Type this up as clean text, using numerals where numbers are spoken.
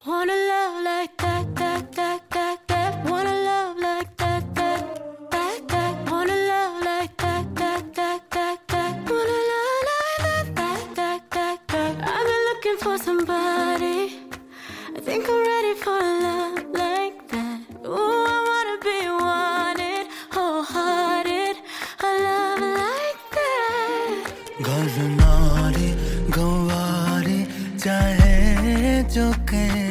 Wanna love like that, that, that, that, that. Wanna love like that, that, that, that. Wanna love like that, that, that, that, that. Wanna love like that, that, that, that, that. I've been looking for somebody. I think I'm ready for a love like that. Ooh, I wanna be wanted, wholehearted. A love like that. गलनारी गवारी चाहे जो कहे